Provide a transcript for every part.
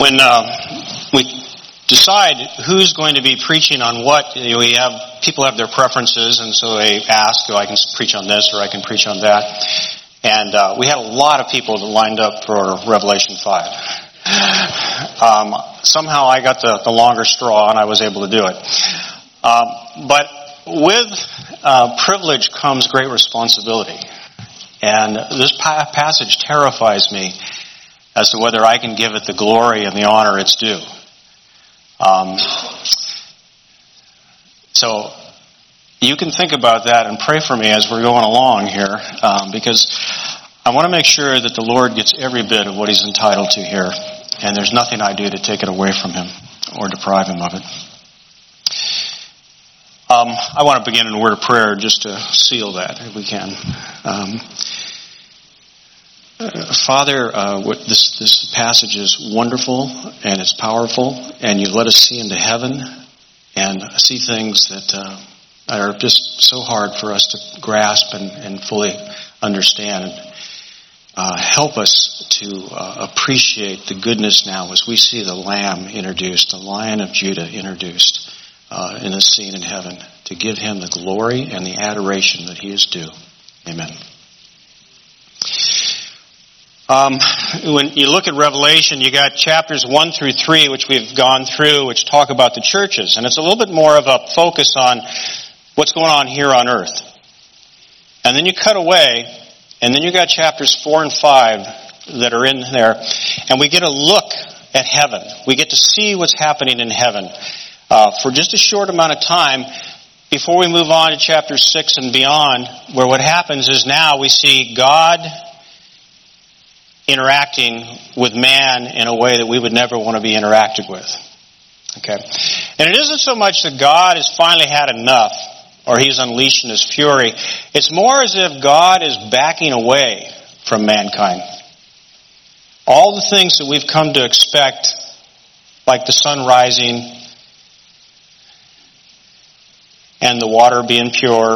when we decide who's going to be preaching on what, we have people have their preferences, and so they ask, I can preach on this or I can preach on that. And we had a lot of people that lined up for Revelation 5. Somehow I got the longer straw and I was able to do it. But with privilege comes great responsibility. And this passage terrifies me as to whether I can give it the glory and the honor it's due. So you can think about that and pray for me as we're going along here, because I want to make sure that the Lord gets every bit of what He's entitled to here, and there's nothing I do to take it away from Him or deprive Him of it. I want to begin in a word of prayer just to seal that, if we can. Father, this passage is wonderful and it's powerful, and you've let us see into heaven and see things that are just so hard for us to grasp and fully understand. Help us to appreciate the goodness now as we see the Lamb introduced, the Lion of Judah introduced in a scene in heaven, to give Him the glory and the adoration that He is due. Amen. When you look at Revelation, you got chapters 1 through 3, which we've gone through, which talk about the churches. And it's a little bit more of a focus on what's going on here on earth. And then you cut away, and then you got chapters 4 and 5 that are in there. And we get a look at heaven. We get to see what's happening in heaven for just a short amount of time before we move on to chapter 6 and beyond, where what happens is now we see God interacting with man in a way that we would never want to be interacted with. Okay? And it isn't so much that God has finally had enough, or He's unleashing His fury. It's more as if God is backing away from mankind. All the things that we've come to expect, like the sun rising and the water being pure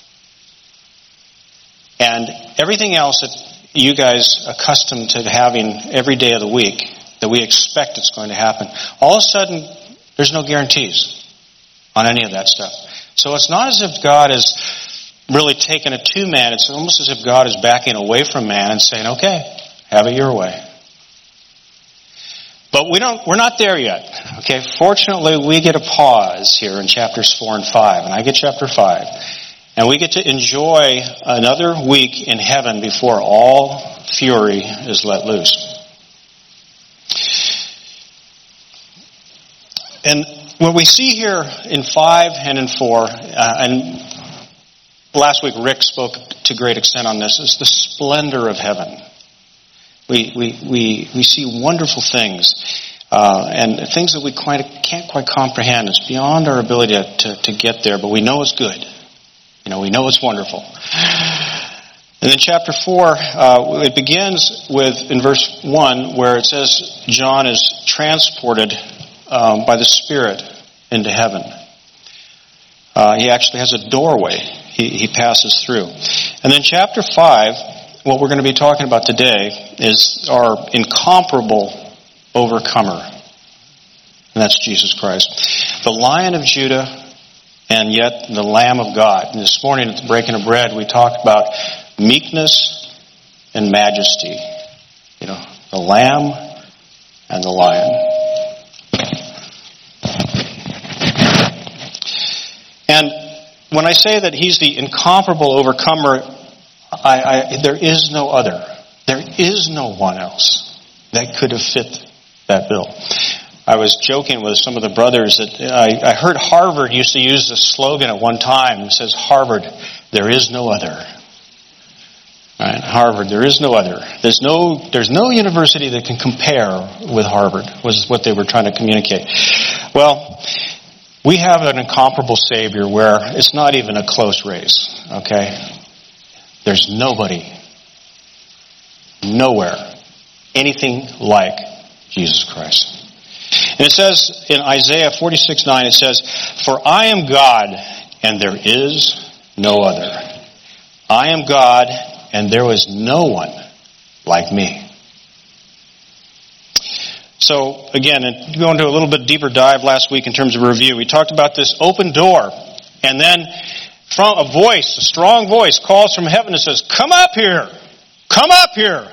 and everything else that you guys accustomed to having every day of the week, that we expect it's going to happen, all of a sudden there's no guarantees on any of that stuff. So it's not as if God is really taking it to man. It's almost as if God is backing away from man and saying, okay, have it your way. But we're not there yet. Okay, fortunately we get a pause here in chapters 4 and 5, and I get chapter 5. And we get to enjoy another week in heaven before all fury is let loose. And what we see here in 5 and in 4, and last week Rick spoke to great extent on this, is the splendor of heaven. We see wonderful things, and things that we can't quite comprehend. It's beyond our ability to get there, but we know it's good. We know it's wonderful. And then chapter 4, it begins with, in verse 1, where it says John is transported by the Spirit into heaven. He actually has a doorway he passes through. And then chapter 5, what we're going to be talking about today is our incomparable overcomer. And that's Jesus Christ. The Lion of Judah, and yet the Lamb of God. And this morning at the breaking of bread, we talked about meekness and majesty. The Lamb and the Lion. And when I say that He's the incomparable overcomer, there is no other. There is no one else that could have fit that bill. I was joking with some of the brothers that I heard Harvard used to use this slogan at one time. It says, Harvard, there is no other. Right? Harvard, there is no other. There's no university that can compare with Harvard, was what they were trying to communicate. Well, we have an incomparable Savior where it's not even a close race. Okay? There's nobody, nowhere, anything like Jesus Christ. And it says in Isaiah 46:9, it says, For I am God, and there is no other. I am God, and there was no one like me. So so again, going to a little bit deeper dive last week in terms of review, we talked about this open door, and then from a voice, a strong voice, calls from heaven and says, "Come up here! Come up here!"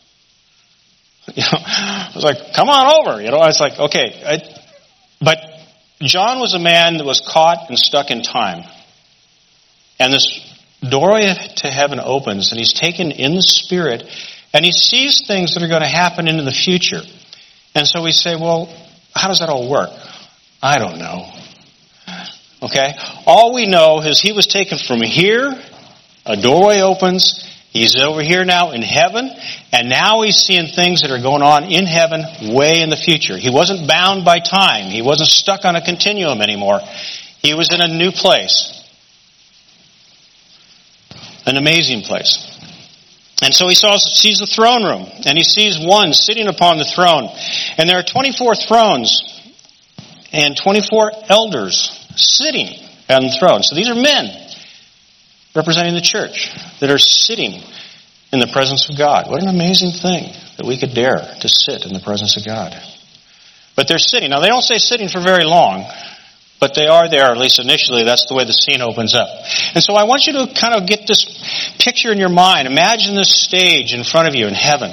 I was like, "Come on over!" I was like, okay. But John was a man that was caught and stuck in time, and this doorway to heaven opens, and he's taken in the Spirit, and he sees things that are going to happen into the future. And so we say, well, how does that all work? I don't know. Okay? All we know is he was taken from here, a doorway opens, he's over here now in heaven, and now he's seeing things that are going on in heaven way in the future. He wasn't bound by time. He wasn't stuck on a continuum anymore. He was in a new place. An amazing place. And so he sees the throne room, and he sees one sitting upon the throne. And there are 24 thrones and 24 elders sitting on the throne. So these are men representing the church that are sitting in the presence of God. What an amazing thing that we could dare to sit in the presence of God. But they're sitting. Now, they don't say sitting for very long, but they are there, at least initially. That's the way the scene opens up. And so I want you to kind of get this picture in your mind. Imagine this stage in front of you in heaven.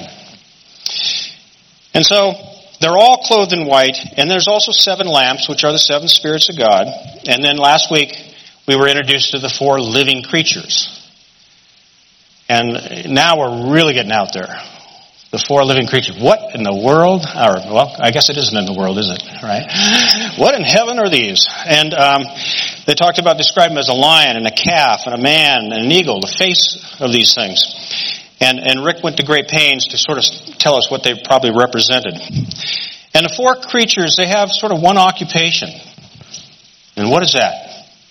And so they're all clothed in white, and there's also 7 lamps, which are the 7 spirits of God. And then last week, we were introduced to the 4 living creatures. And now we're really getting out there. The 4 living creatures. What in the world? Or, well, I guess it isn't in the world, is it? Right? What in heaven are these? And they talked about describing them as a lion and a calf and a man and an eagle, the face of these things. And Rick went to great pains to sort of tell us what they probably represented. And the 4 creatures, they have sort of one occupation. And what is that?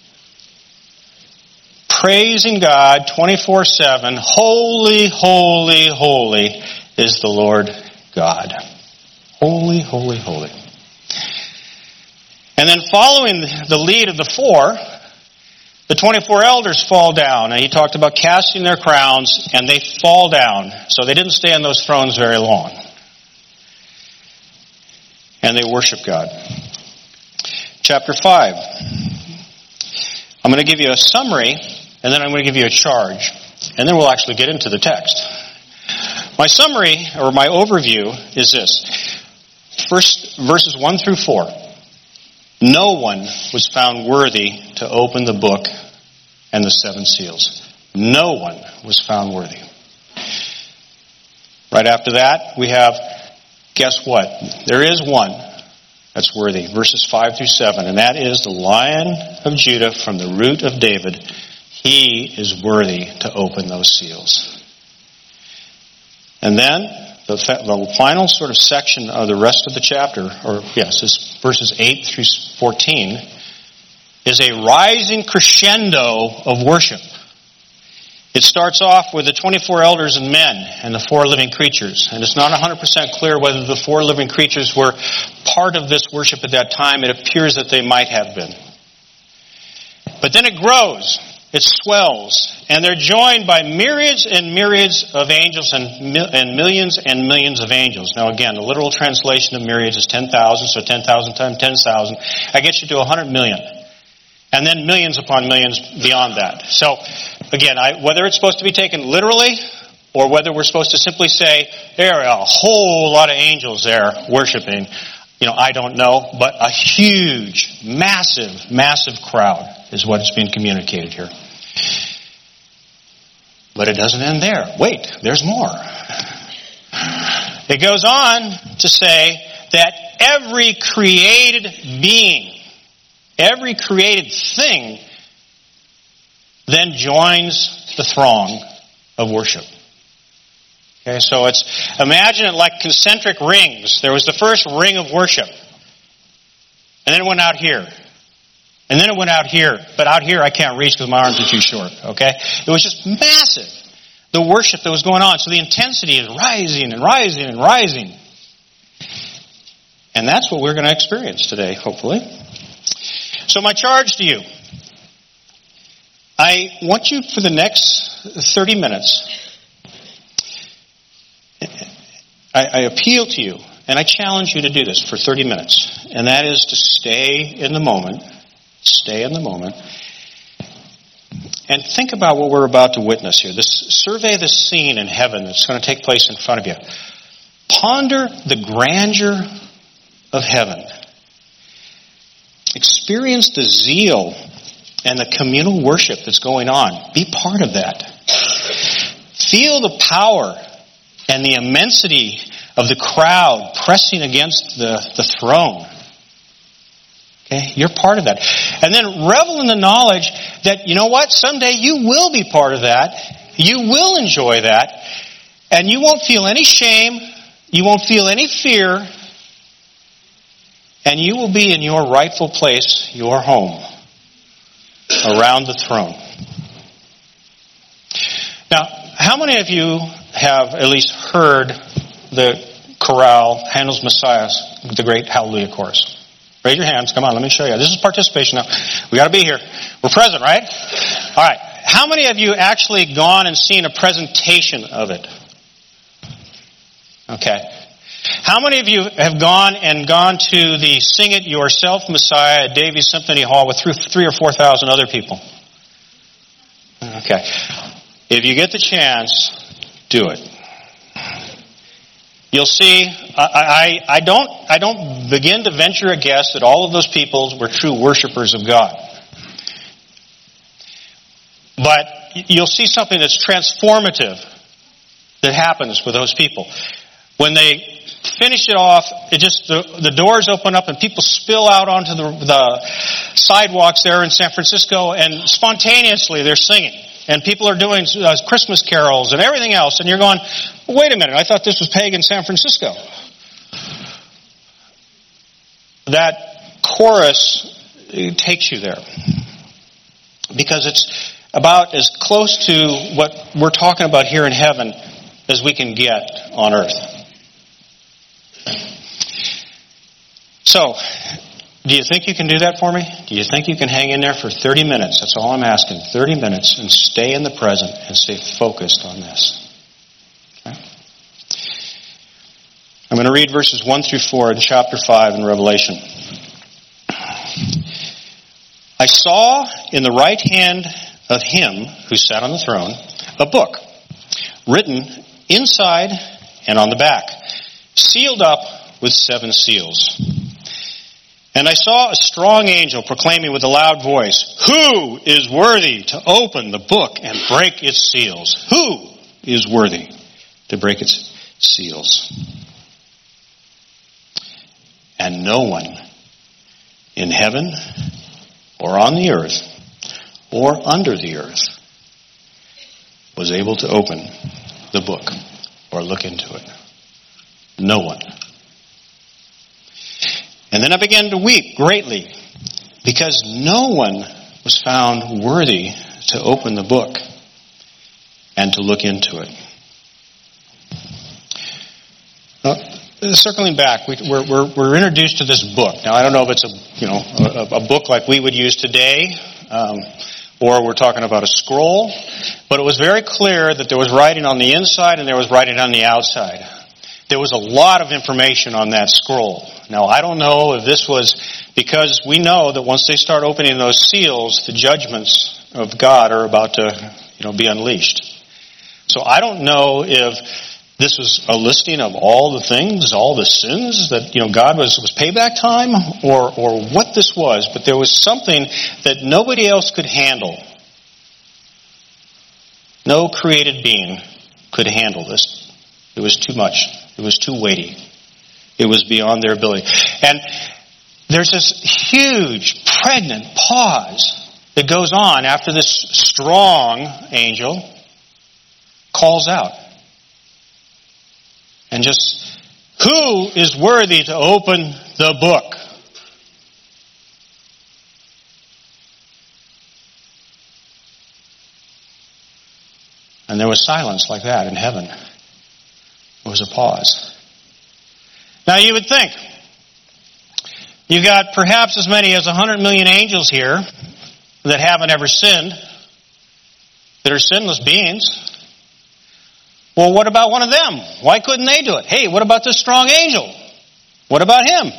Praising God 24/7. Holy, holy, holy is the Lord God. Holy, holy, holy. And then following the lead of the 4, the 24 elders fall down. And he talked about casting their crowns, and they fall down. So they didn't stay on those thrones very long. And they worship God. Chapter 5. I'm going to give you a summary, and then I'm going to give you a charge. And then we'll actually get into the text. My summary, or my overview, is this. First, verses 1 through 4. No one was found worthy to open the book and the 7 seals. No one was found worthy. Right after that, we have, guess what? There is one that's worthy. Verses 5 through 7. And that is the Lion of Judah from the root of David. He is worthy to open those seals. And then the final sort of section of the rest of the chapter, is verses 8 through 14, is a rising crescendo of worship. It starts off with the 24 elders and men and the 4 living creatures. And it's not 100% clear whether the 4 living creatures were part of this worship at that time. It appears that they might have been. But then it grows. It swells, and they're joined by myriads and myriads of angels and millions of angels. Now again, the literal translation of myriads is 10,000, so 10,000 times 10,000. I get you to 100 million. And then millions upon millions beyond that. So again, whether it's supposed to be taken literally, or whether we're supposed to simply say, there are a whole lot of angels there worshiping, I don't know, but a huge, massive crowd is what is being communicated here. But it doesn't end there. Wait, there's more. It goes on to say that every created being, every created thing, then joins the throng of worship. Okay, so imagine it like concentric rings. There was the first ring of worship. And then it went out here. And then it went out here. But out here I can't reach because my arms are too short. Okay? It was just massive, the worship that was going on. So the intensity is rising and rising and rising. And that's what we're going to experience today, hopefully. So my charge to you. I want you for the next 30 minutes, I appeal to you And I challenge you to do this for 30 minutes. And that is to stay in the moment. Stay in the moment. And think about what we're about to witness here. Survey the scene in heaven that's going to take place in front of you. Ponder the grandeur of heaven. Experience the zeal and the communal worship that's going on. Be part of that. Feel the power and the immensity of the crowd pressing against the throne. Okay? You're part of that. And then revel in the knowledge that, you know what? Someday you will be part of that. You will enjoy that. And you won't feel any shame. You won't feel any fear. And you will be in your rightful place, your home, around the throne. Now, how many of you have at least heard the chorale, Handel's Messiah, the great Hallelujah chorus? Raise your hands. Come on, let me show you. This is participation now. We got to be here. We're present, right? All right. How many of you actually gone and seen a presentation of it? Okay. How many of you have gone to the Sing It Yourself Messiah at Davies Symphony Hall with 3,000 or 4,000 other people? Okay. If you get the chance, do it. You'll see, I don't begin to venture a guess that all of those people were true worshipers of God. But you'll see something that's transformative that happens with those people. When they finish it off, the doors open up and people spill out onto the sidewalks there in San Francisco, and spontaneously they're singing. And people are doing Christmas carols and everything else. And you're going, wait a minute, I thought this was pagan San Francisco. That chorus takes you there. Because it's about as close to what we're talking about here in heaven as we can get on earth. So, do you think you can do that for me? Do you think you can hang in there for 30 minutes? That's all I'm asking. 30 minutes and stay in the present and stay focused on this. Okay? I'm going to read verses 1 through 4 in chapter 5 in Revelation. I saw in the right hand of him who sat on the throne a book written inside and on the back, sealed up with 7 seals. And I saw a strong angel proclaiming with a loud voice, "Who is worthy to open the book and break its seals?" Who is worthy to break its seals? And no one in heaven or on the earth or under the earth was able to open the book or look into it. No one. And then I began to weep greatly because no one was found worthy to open the book and to look into it. Now, circling back, we're introduced to this book. Now, I don't know if it's a book like we would use today, or we're talking about a scroll, but it was very clear that there was writing on the inside and there was writing on the outside. There was a lot of information on that scroll. Now, I don't know if this was because we know that once they start opening those seals, the judgments of God are about to, be unleashed. So I don't know if this was a listing of all the things, all the sins that, God was payback time, or what this was, but there was something that nobody else could handle. No created being could handle this. It was too much. It was too weighty. It was beyond their ability. And there's this huge, pregnant pause that goes on after this strong angel calls out. And just, who is worthy to open the book? And there was silence like that in heaven. There was a pause. Now you would think, you've got perhaps as many as 100 million angels here that haven't ever sinned, that are sinless beings. Well, what about one of them? Why couldn't they do it? Hey, what about this strong angel? What about him?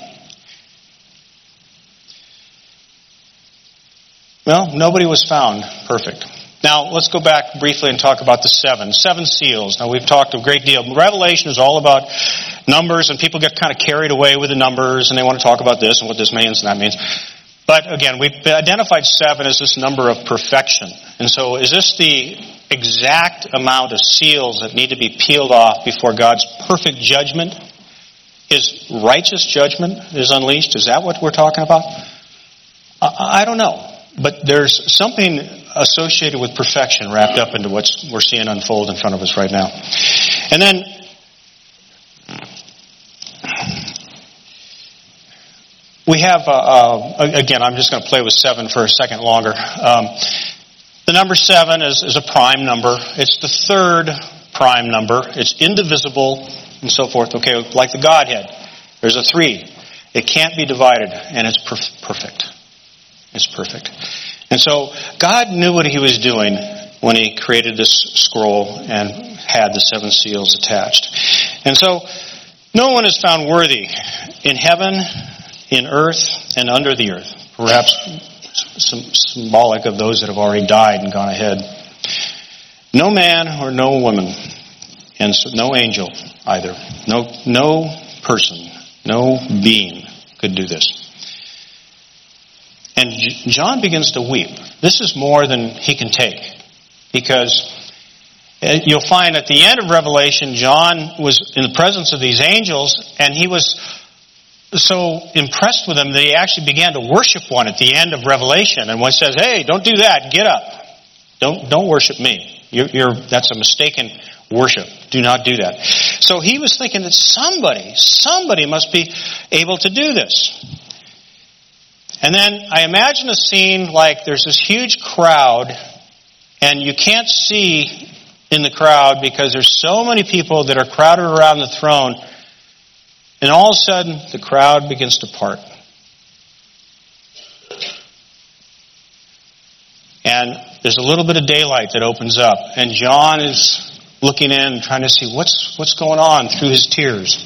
Well, nobody was found perfect. Now, let's go back briefly and talk about the seven seals. Now, we've talked a great deal. Revelation is all about numbers, and people get kind of carried away with the numbers, and they want to talk about this and what this means and that means. But again, we've identified 7 as this number of perfection. And so is this the exact amount of seals that need to be peeled off before God's perfect judgment, His righteous judgment is unleashed? Is that what we're talking about? I don't know. But there's something associated with perfection wrapped up into what we're seeing unfold in front of us right now. And then we have, again, I'm just going to play with 7 for a second longer. The number 7 is a prime number. It's the third prime number. It's indivisible and so forth. Okay, like the Godhead. There's a 3. It can't be divided, and it's perfect. It's perfect. And so God knew what He was doing when He created this scroll and had the 7 seals attached. And so no one is found worthy in heaven, in earth, and under the earth. Perhaps symbolic of those that have already died and gone ahead. No man or no woman, and no angel either. No person, no being could do this. And John begins to weep. This is more than he can take. Because you'll find at the end of Revelation, John was in the presence of these angels, and he was so impressed with them that he actually began to worship one at the end of Revelation. And one says, "Hey, don't do that. Get up. Don't worship me. That's a mistaken worship. Do not do that." So he was thinking that somebody must be able to do this. And then I imagine a scene like there's this huge crowd, and you can't see in the crowd because there's so many people that are crowded around the throne. And all of a sudden, the crowd begins to part. And there's a little bit of daylight that opens up. And John is looking in, trying to see what's going on through his tears.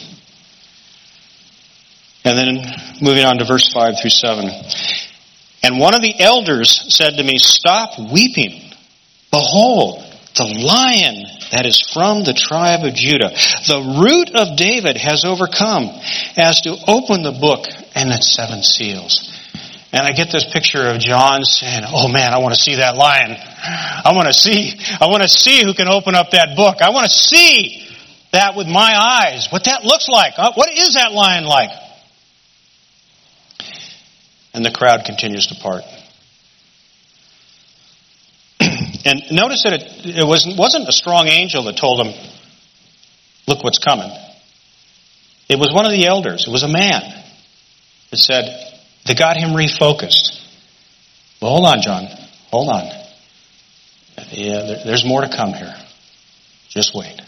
And then moving on to verse 5 through 7. And one of the elders said to me, "Stop weeping. Behold, the Lion that is from the tribe of Judah, the Root of David, has overcome, as to open the book and its 7 seals." And I get this picture of John saying, "Oh man, I want to see that lion. I want to see who can open up that book. I want to see that with my eyes, what that looks like. What is that lion like?" And the crowd continues to part. And notice that it wasn't a strong angel that told him, "Look what's coming." It was one of the elders. It was a man that said, they got him refocused. Well, hold on, John. Hold on. Yeah, there's more to come here. Just wait.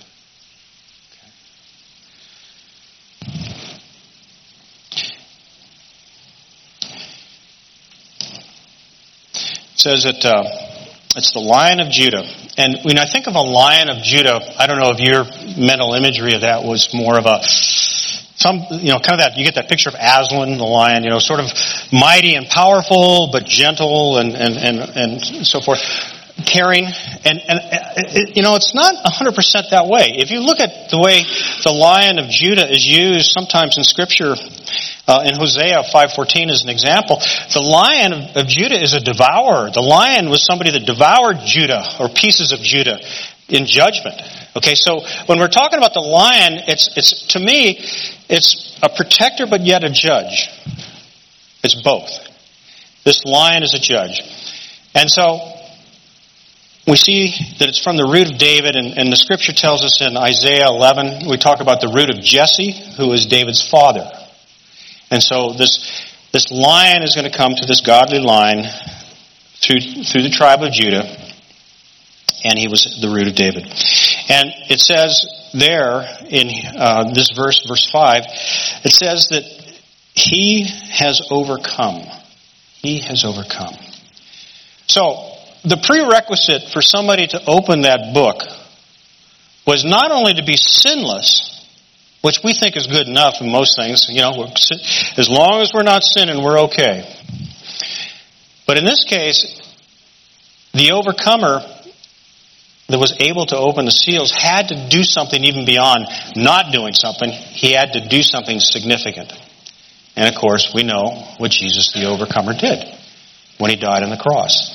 It says that it's the Lion of Judah. And when I think of a Lion of Judah, I don't know if your mental imagery of that was more of kind of that, you get that picture of Aslan, the lion, sort of mighty and powerful, but gentle and so forth, caring. And it's not 100% that way. If you look at the way the Lion of Judah is used sometimes in Scripture, in Hosea 5:14 as an example, the Lion of Judah is a devourer. The lion was somebody that devoured Judah or pieces of Judah in judgment. Okay, so when we're talking about the lion, it's to me, it's a protector but yet a judge. It's both. This lion is a judge. And so we see that it's from the root of David, and the Scripture tells us in Isaiah 11, we talk about the root of Jesse, who is David's father. And so this lion is going to come to this godly line through the tribe of Judah, and he was the root of David. And it says there in this verse 5, it says that he has overcome. He has overcome. So the prerequisite for somebody to open that book was not only to be sinless, which we think is good enough in most things. As long as we're not sinning, we're okay. But in this case, the overcomer that was able to open the seals had to do something even beyond not doing something. He had to do something significant. And of course, we know what Jesus the overcomer did when he died on the cross.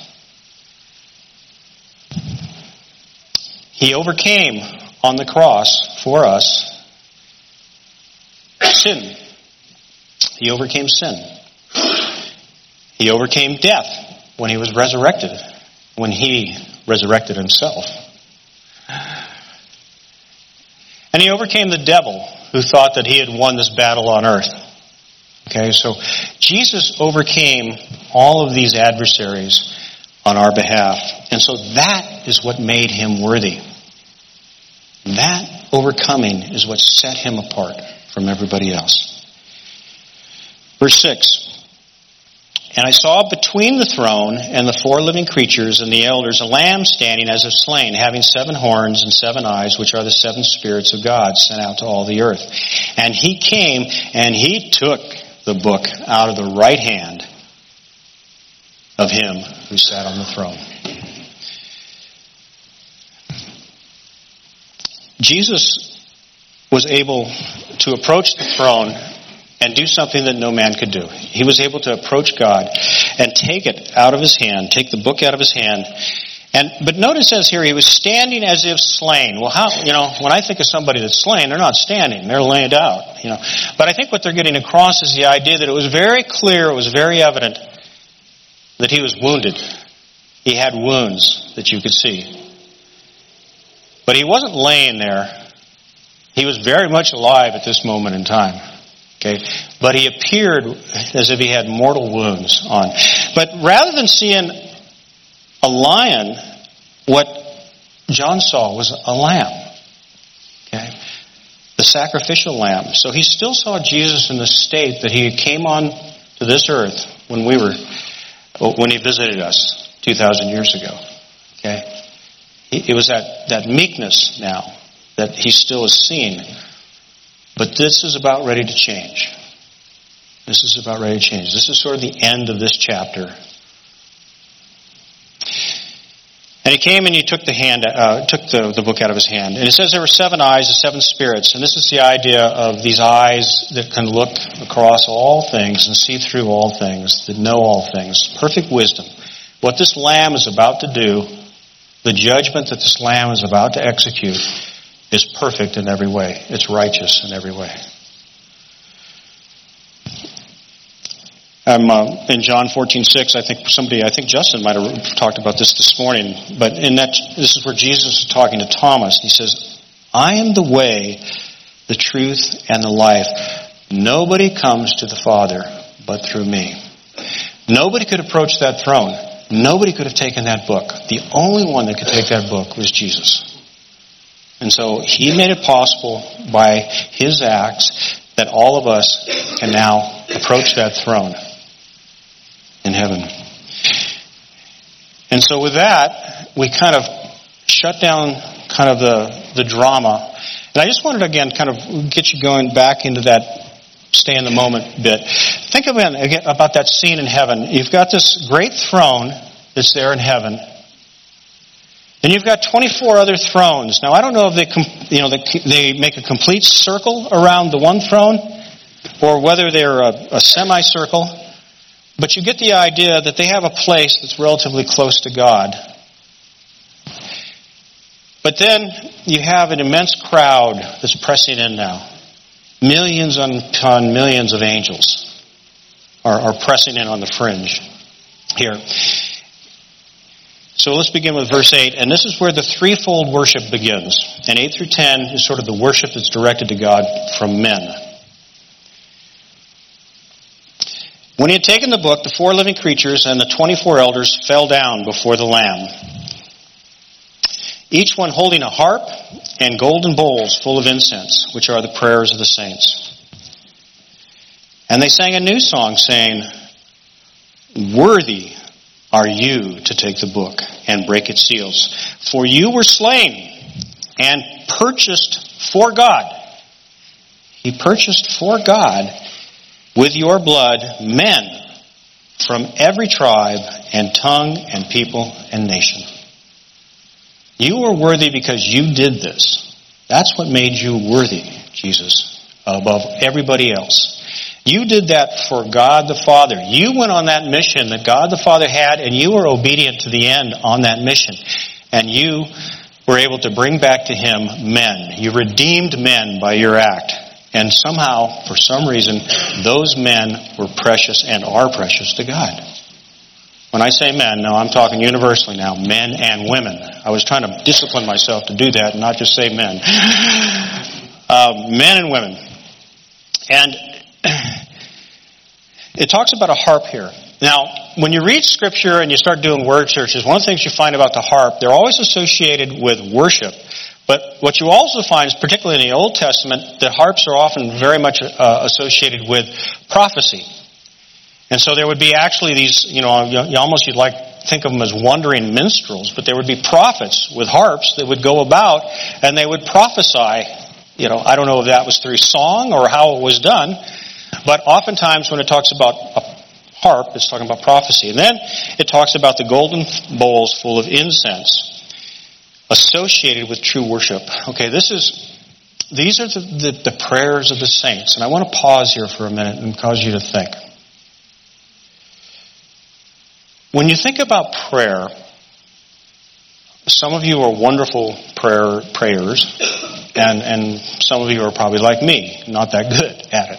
He overcame on the cross for us sin. He overcame sin. He overcame death when he was resurrected, when he resurrected himself. And he overcame the devil who thought that he had won this battle on earth. Okay, so Jesus overcame all of these adversaries on our behalf. And so that is what made him worthy. That overcoming is what set him apart from everybody else. Verse 6. And I saw between the throne and the 4 living creatures and the elders a lamb standing as if slain, having 7 horns and 7 eyes, which are the 7 spirits of God sent out to all the earth. And he came and he took the book out of the right hand of him who sat on the throne. Jesus was able to approach the throne and do something that no man could do. He was able to approach God and take it out of his hand, take the book out of his hand. But notice it says here, he was standing as if slain. Well, when I think of somebody that's slain, they're not standing, they're laid out. But I think what they're getting across is the idea that it was very clear, it was very evident that he was wounded. He had wounds that you could see. But he wasn't laying there. He was very much alive at this moment in time. Okay? But he appeared as if he had mortal wounds on. But rather than seeing a lion, what John saw was a lamb. Okay? The sacrificial lamb. So he still saw Jesus in the state that he came on to this earth when he visited us 2,000 years ago. Okay? It was that meekness now that he still is seeing. But this is about ready to change. This is about ready to change. This is sort of the end of this chapter. And he came and he took the book out of his hand. And it says there were 7 eyes, the 7 spirits. And this is the idea of these eyes that can look across all things and see through all things, that know all things. Perfect wisdom. What this Lamb is about to do, the judgment that this Lamb is about to execute, is perfect in every way. It's righteous in every way. In John 14:6, I think Justin might have talked about this morning, but this is where Jesus is talking to Thomas. He says, I am the way, the truth, and the life. Nobody comes to the Father but through me. Nobody could approach that throne. Nobody could have taken that book. The only one that could take that book was Jesus. And so he made it possible by his acts that all of us can now approach that throne in heaven. And so with that, we kind of shut down kind of the drama. And I just wanted to, again, kind of get you going back into that stay in the moment bit. Think again about that scene in heaven. You've got this great throne that's there in heaven. And you've got 24 other thrones. Now, I don't know if they make a complete circle around the one throne or whether they're a semicircle. But you get the idea that they have a place that's relatively close to God. But then you have an immense crowd that's pressing in now. Millions upon millions of angels are pressing in on the fringe here. So let's begin with verse 8. And this is where the threefold worship begins. And 8 through 10 is sort of the worship that's directed to God from men. When he had taken the book, the 4 living creatures and the 24 elders fell down before the Lamb, each one holding a harp and golden bowls full of incense, which are the prayers of the saints. And they sang a new song, saying, Worthy are you to take the book and break its seals, for you were slain and purchased for God He purchased for God with your blood men from every tribe and tongue and people and nation. You are worthy because you did this. That's what made you worthy, Jesus, above everybody else. You did that for God the Father. You went on that mission that God the Father had, and you were obedient to the end on that mission. And you were able to bring back to Him men. You redeemed men by your act. And somehow, for some reason, those men were precious and are precious to God. When I say men, no, I'm talking universally now, men and women. I was trying to discipline myself to do that and not just say men. Men and women. And it talks about a harp here. Now, when you read Scripture and you start doing word searches, one of the things you find about the harp, they're always associated with worship. But what you also find is, particularly in the Old Testament, that harps are often very much associated with prophecy. And so there would be actually these, you'd think of them as wandering minstrels, but there would be prophets with harps that would go about and they would prophesy. I don't know if that was through song or how it was done, but oftentimes when it talks about a harp, it's talking about prophecy. And then it talks about the golden bowls full of incense associated with true worship. Okay, these are the prayers of the saints. And I want to pause here for a minute and cause you to think. When you think about prayer, some of you are wonderful prayers, and some of you are probably like me, not that good at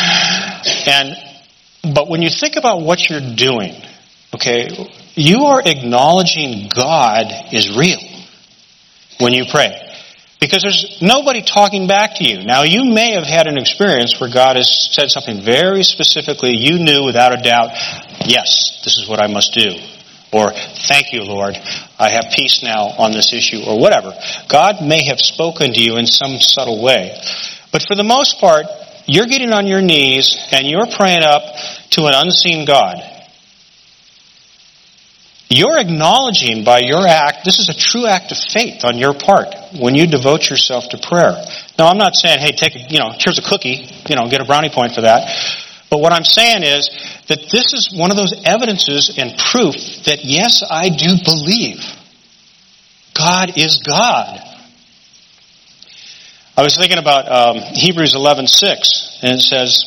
it. But when you think about what you're doing, okay, you are acknowledging God is real when you pray. Because there's nobody talking back to you. Now, you may have had an experience where God has said something very specifically. You knew without a doubt, yes, this is what I must do. Or, thank you, Lord, I have peace now on this issue, or whatever. God may have spoken to you in some subtle way. But for the most part, you're getting on your knees and you're praying up to an unseen God. You're acknowledging by your act, this is a true act of faith on your part when you devote yourself to prayer. Now, I'm not saying, hey, here's a cookie, get a brownie point for that. But what I'm saying is that this is one of those evidences and proof that, yes, I do believe God is God. I was thinking about Hebrews 11:6, and it says,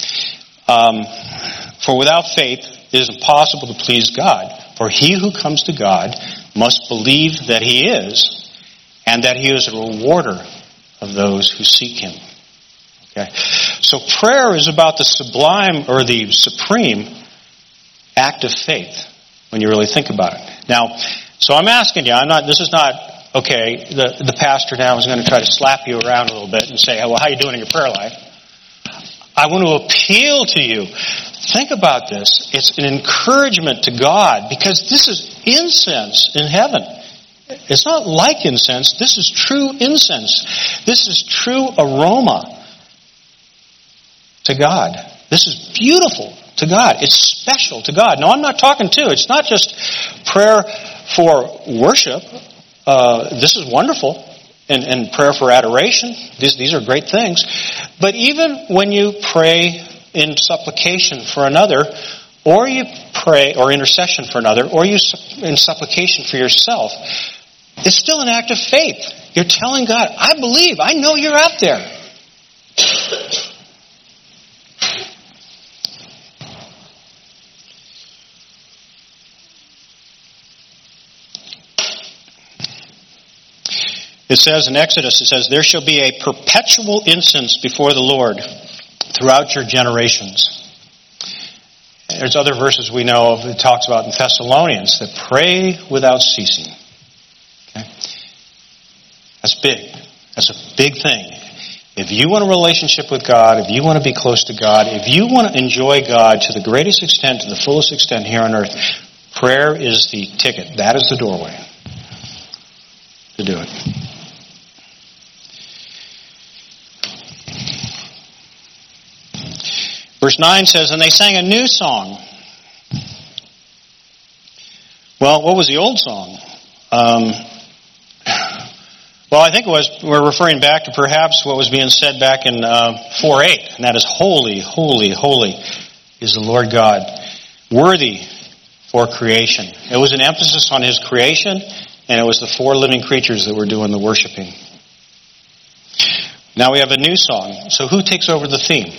for without faith it is impossible to please God. For he who comes to God must believe that He is, and that He is a rewarder of those who seek Him. Okay? So prayer is about the sublime or the supreme act of faith when you really think about it. Now, so I'm asking you, this is not, okay, the pastor now is going to try to slap you around a little bit and say, well, how are you doing in your prayer life? I want to appeal to you. Think about this. It's an encouragement to God, because this is incense in heaven. It's not like incense. This is true incense. This is true aroma to God. This is beautiful to God. It's special to God. Now, I'm not talking it's not just prayer for worship. This is wonderful. And prayer for adoration. These are great things. But even when you pray in supplication for another, or you pray, or intercession for another, or you in supplication for yourself, it's still an act of faith. You're telling God, I believe, I know you're out there. It says in Exodus, there shall be a perpetual incense before the Lord throughout your generations. There's other verses we know of. It talks about in Thessalonians that pray without ceasing. Okay? That's big. That's a big thing. If you want a relationship with God, if you want to be close to God, if you want to enjoy God to the greatest extent, to the fullest extent here on earth, prayer is the ticket. That is the doorway to do it. Verse 9 says, and they sang a new song. Well, what was the old song? Well, I think we're referring back to perhaps what was being said back in 4:8, and that is holy, holy, holy is the Lord God, worthy for creation. It was an emphasis on His creation, and it was the 4 living creatures that were doing the worshiping. Now we have a new song. So who takes over the theme?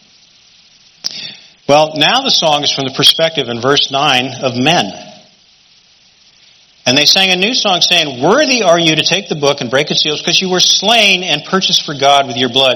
Well, now the song is from the perspective in verse 9 of men. And they sang a new song saying, "Worthy are you to take the book and break its seals, because you were slain and purchased for God with your blood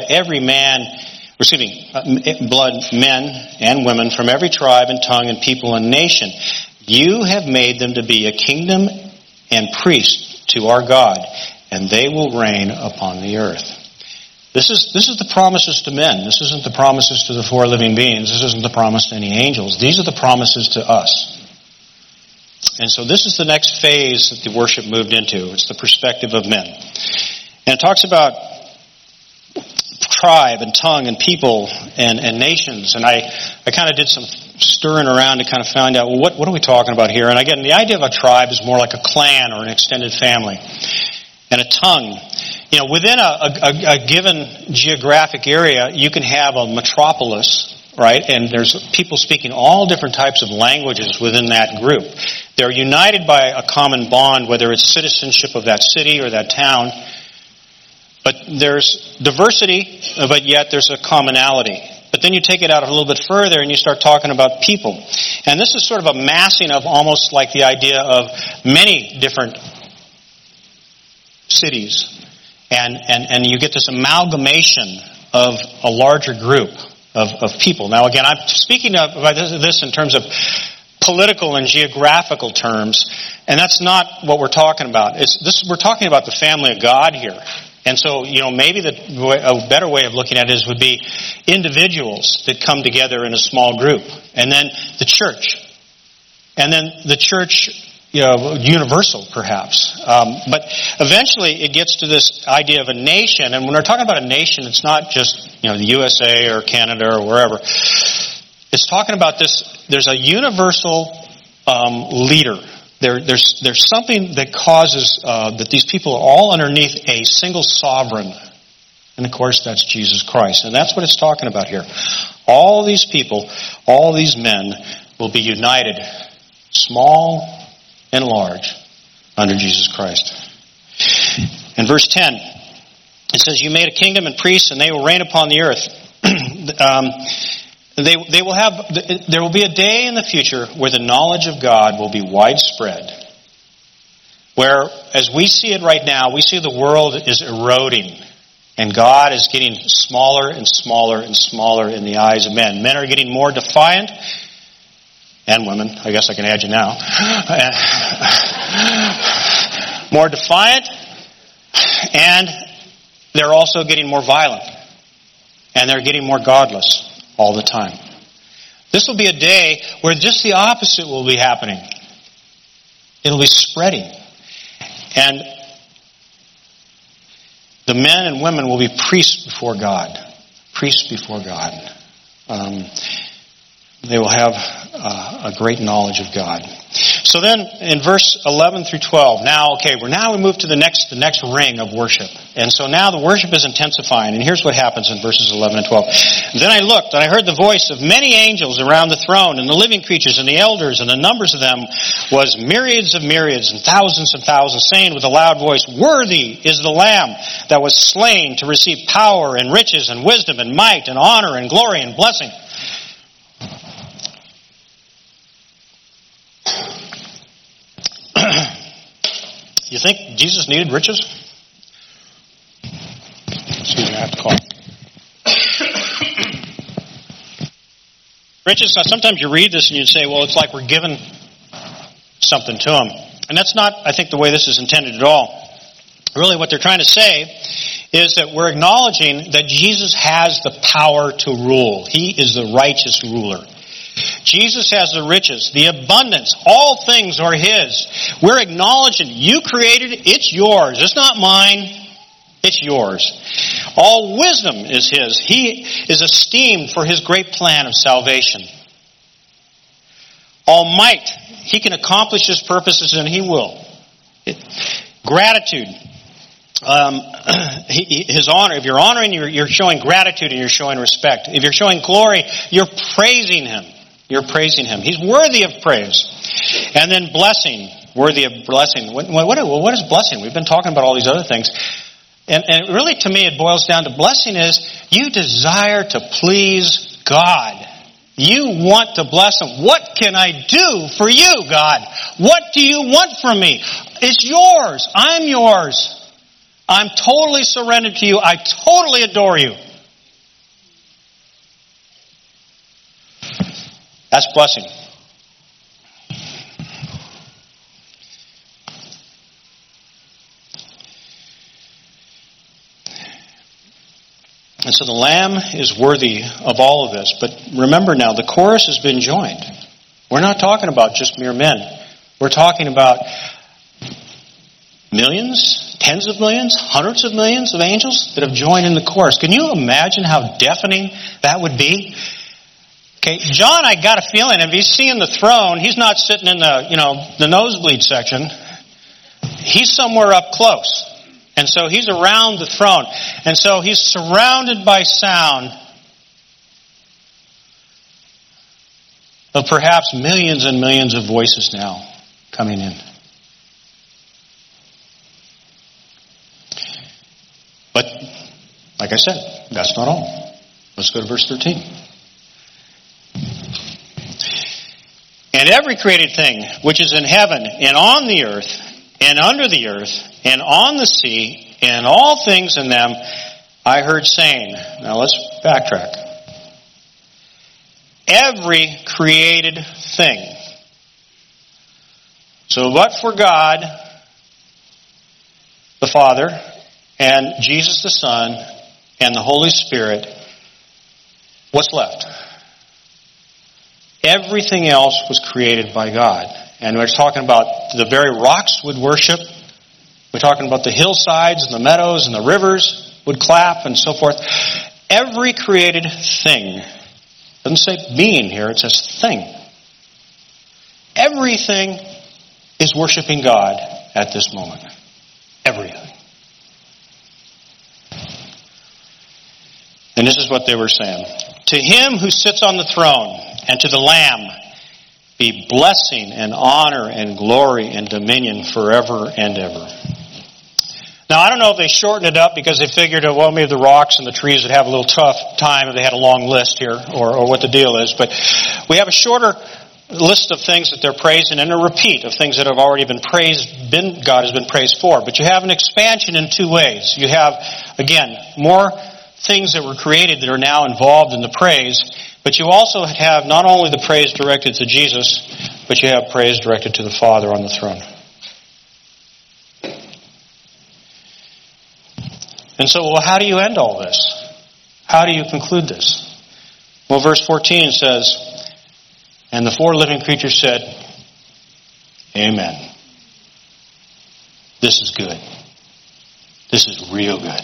blood, men and women from every tribe and tongue and people and nation. You have made them to be a kingdom and priests to our God, and they will reign upon the earth." This is the promises to men. This isn't the promises to the 4 living beings. This isn't the promise to any angels. These are the promises to us. And so this is the next phase that the worship moved into. It's the perspective of men. And it talks about tribe and tongue and people and nations. And I kind of did some stirring around to kind of find out, well, what are we talking about here? And again, the idea of a tribe is more like a clan or an extended family. And a tongue. You know, within a given geographic area, you can have a metropolis, right? And there's people speaking all different types of languages within that group. They're united by a common bond, whether it's citizenship of that city or that town. But there's diversity, but yet there's a commonality. But then you take it out a little bit further and you start talking about people. And this is sort of a massing of almost like the idea of many different cities. And you get this amalgamation of a larger group of people. Now again, I'm speaking about this in terms of political and geographical terms, and that's not what we're talking about. We're talking about the family of God here. And so, you know, maybe a better way of looking at it would be individuals that come together in a small group. And then the church. And then the church, you know, universal perhaps. But eventually it gets to this idea of a nation. And when we're talking about a nation, it's not just, you know, the USA or Canada or wherever. It's talking about this. There's a universal leader. There's something that causes that these people are all underneath a single sovereign. And of course, that's Jesus Christ. And that's what it's talking about here. All these people, all these men will be united, small and large, under Jesus Christ. In verse 10, it says, "You made a kingdom and priests, and they will reign upon the earth." There will be a day in the future where the knowledge of God will be widespread. Where, as we see it right now, we see the world is eroding. And God is getting smaller and smaller and smaller in the eyes of men. Men are getting more defiant. And women, I guess I can add you now. More defiant. And they're also getting more violent. And they're getting more godless all the time. This will be a day where just the opposite will be happening. It'll be spreading. And the men and women will be priests before God. Priests before God. They will have a great knowledge of God. So then, in verse 11 through 12, now we move to the next ring of worship. And so now the worship is intensifying. And here's what happens in verses 11 and 12. "Then I looked, and I heard the voice of many angels around the throne, and the living creatures, and the elders, and the numbers of them was myriads of myriads, and thousands, saying with a loud voice, 'Worthy is the Lamb that was slain to receive power, and riches, and wisdom, and might, and honor, and glory, and blessing.'" You think Jesus needed riches? Excuse me, I have to cough. Riches, now sometimes you read this and you say, well, it's like we're giving something to him. And that's not, I think, the way this is intended at all. Really what they're trying to say is that we're acknowledging that Jesus has the power to rule. He is the righteous ruler. Jesus has the riches, the abundance. All things are His. We're acknowledging you created it. It's yours. It's not mine. It's yours. All wisdom is His. He is esteemed for His great plan of salvation. All might. He can accomplish His purposes, and He will. Gratitude. His honor. If you're honoring, you're showing gratitude and you're showing respect. If you're showing glory, you're praising Him. You're praising Him. He's worthy of praise. And then blessing, worthy of blessing. What is blessing? We've been talking about all these other things. And really, to me, it boils down to blessing is you desire to please God. You want to bless Him. What can I do for you, God? What do you want from me? It's yours. I'm yours. I'm totally surrendered to you. I totally adore you. That's blessing. And so the Lamb is worthy of all of this. But remember now, the chorus has been joined. We're not talking about just mere men. We're talking about millions, tens of millions, hundreds of millions of angels that have joined in the chorus. Can you imagine how deafening that would be? Okay, John, I got a feeling, if he's seeing the throne, he's not sitting in the nosebleed section. He's somewhere up close. And so he's around the throne. And so he's surrounded by sound of perhaps millions and millions of voices now coming in. But, like I said, that's not all. Let's go to verse 13. And every created thing which is in heaven and on the earth and under the earth and on the sea and all things in them, I heard saying. Now let's backtrack. Every created thing. So but for God, the Father, and Jesus the Son, and the Holy Spirit, what's left? Everything else was created by God. And we're talking about the very rocks would worship. We're talking about the hillsides and the meadows and the rivers would clap and so forth. Every created thing. It doesn't say being here, it says thing. Everything is worshiping God at this moment. Everything. And this is what they were saying. To Him who sits on the throne and to the Lamb be blessing and honor and glory and dominion forever and ever. Now, I don't know if they shortened it up because they figured, well, maybe the rocks and the trees would have a little tough time if they had a long list here, or what the deal is. But we have a shorter list of things that they're praising and a repeat of things that have already been praised, God has been praised for. But you have an expansion in two ways. You have, again, more things that were created that are now involved in the praise, but you also have not only the praise directed to Jesus, but you have praise directed to the Father on the throne. And so, well, how do you end all this? How do you conclude this? Well, verse 14 says, and the four living creatures said, Amen. This is good. This is real good.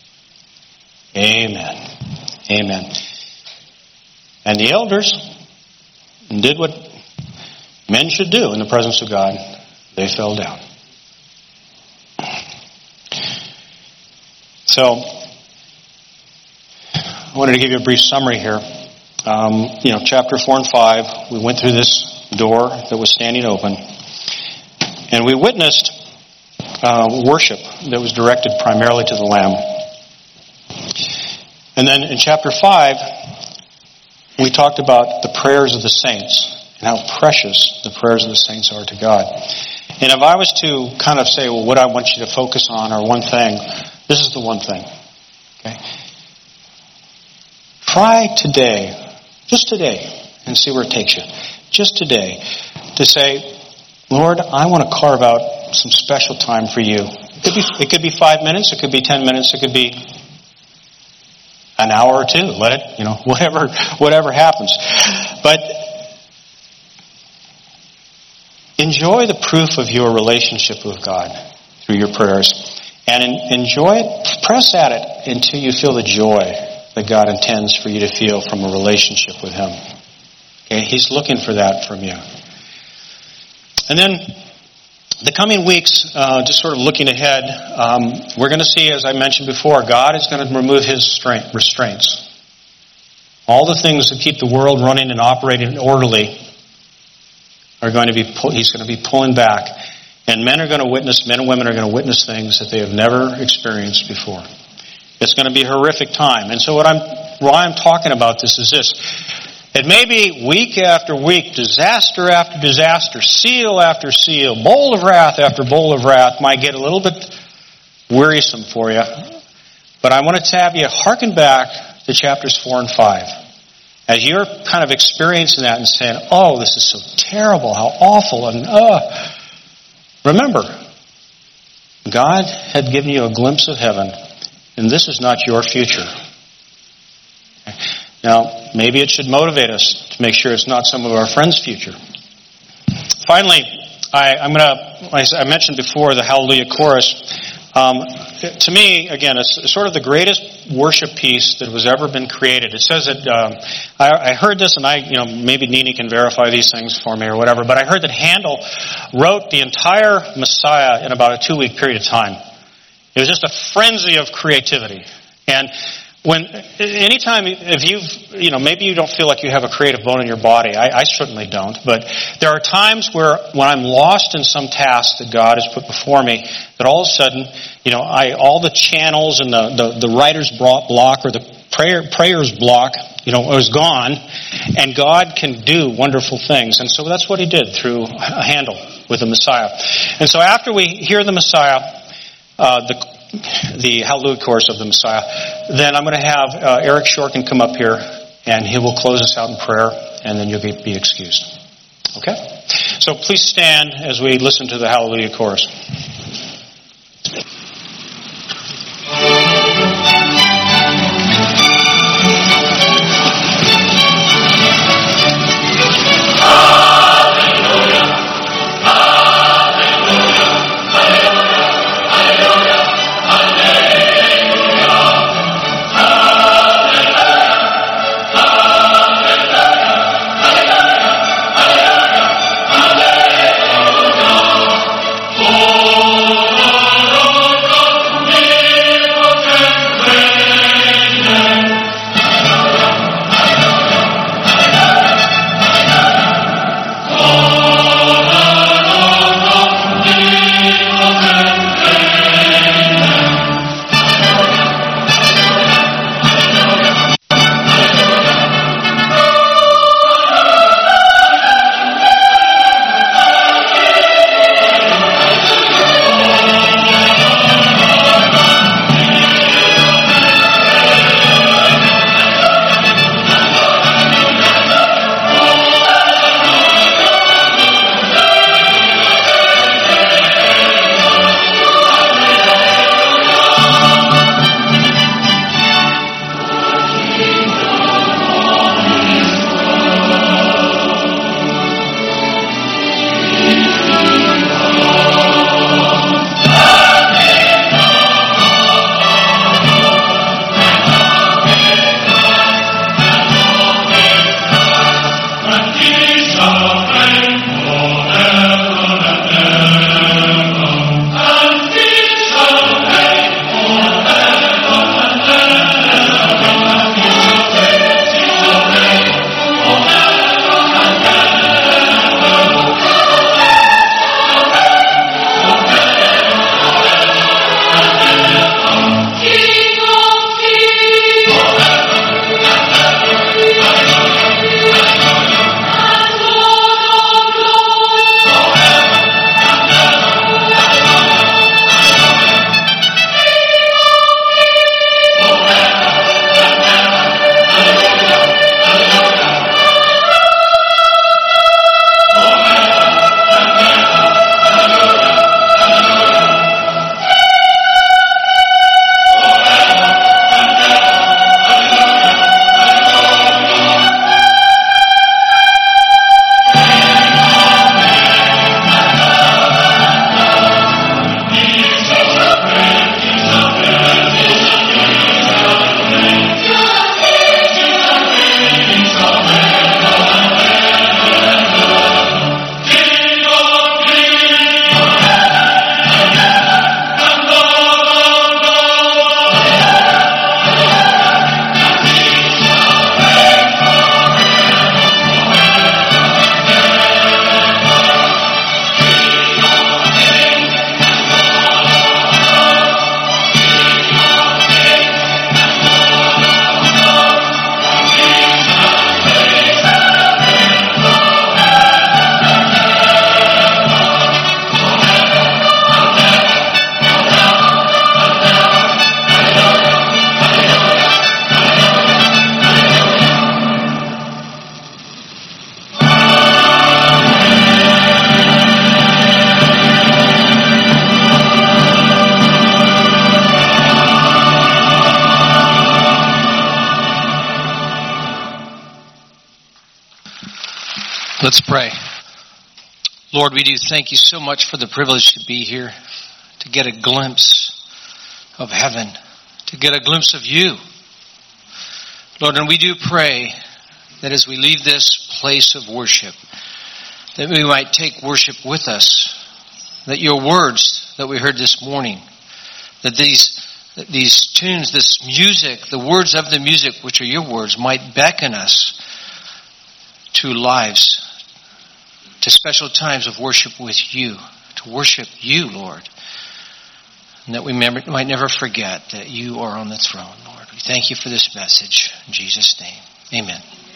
Amen. Amen. And the elders did what men should do in the presence of God. They fell down. So, I wanted to give you a brief summary here. Chapter 4 and 5, we went through this door that was standing open, and we witnessed worship that was directed primarily to the Lamb. And then in chapter 5, we talked about the prayers of the saints and how precious the prayers of the saints are to God. And if I was to kind of say, well, what I want you to focus on or one thing, this is the one thing. Okay? Try today, just today, and see where it takes you. Just today, to say, Lord, I want to carve out some special time for you. It could be 5 minutes, it could be 10 minutes, it could be an hour or two. Let it, whatever happens. But enjoy the proof of your relationship with God through your prayers. And enjoy it, press at it until you feel the joy that God intends for you to feel from a relationship with Him. Okay? He's looking for that from you. And then The coming weeks, just sort of looking ahead, we're going to see, as I mentioned before, God is going to remove His restraints. All the things that keep the world running and operating orderly are going to be He's going to be pulling back. And men and women are going to witness things that they have never experienced before. It's going to be a horrific time. And so why I'm talking about this is this. It may be week after week, disaster after disaster, seal after seal, bowl of wrath after bowl of wrath might get a little bit wearisome for you. But I want to have you hearken back to chapters 4 and 5. As you're kind of experiencing that and saying, oh, this is so terrible, how awful, and remember, God had given you a glimpse of heaven, and this is not your future. Now, maybe it should motivate us to make sure it's not some of our friends' future. Finally, I mentioned before the Hallelujah Chorus. To me, again, it's sort of the greatest worship piece that has ever been created. It says that, I heard this, and maybe Nini can verify these things for me or whatever, but I heard that Handel wrote the entire Messiah in about a 2-week period of time. It was just a frenzy of creativity. And anytime, maybe you don't feel like you have a creative bone in your body. I certainly don't. But there are times when I'm lost in some task that God has put before me, that all of a sudden, all the channels and the writer's block or the prayer's block, was gone, and God can do wonderful things. And so that's what He did through Handel with the Messiah. And so after we hear the Messiah, the Hallelujah Chorus of the Messiah, then I'm going to have Eric Shorkin come up here, and he will close us out in prayer, and then you'll be excused. Okay? So please stand as we listen to the Hallelujah Chorus. Let's pray. Lord, we do thank you so much for the privilege to be here, to get a glimpse of heaven, to get a glimpse of you. Lord, and we do pray that as we leave this place of worship, that we might take worship with us, that your words that we heard this morning, that these tunes, this music, the words of the music, which are your words, might beckon us to lives, to special times of worship with you, to worship you, Lord. And that we might never forget that you are on the throne, Lord. We thank you for this message. In Jesus' name, amen.